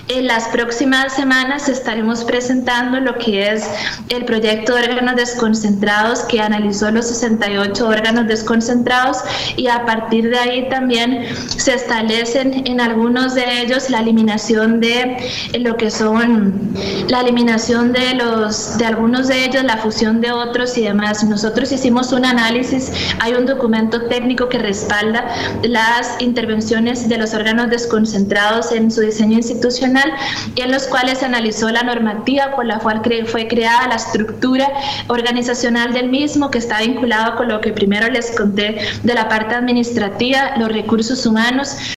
En las próximas semanas estaremos presentando lo que es el proyecto de órganos desconcentrados, que analizó los 68 órganos desconcentrados, y a partir de ahí también se establecen en algunos de ellos la eliminación de lo que son la eliminación de algunos de ellos, la fusión de otros y demás. Nosotros hicimos un análisis, hay un documento técnico que respalda las intervenciones de los órganos desconcentrados en su diseño institucional, y en los cuales se analizó la normativa por la cual fue creada, la estructura organizacional del mismo, que está vinculado con lo que primero les conté de la parte administrativa, los recursos humanos,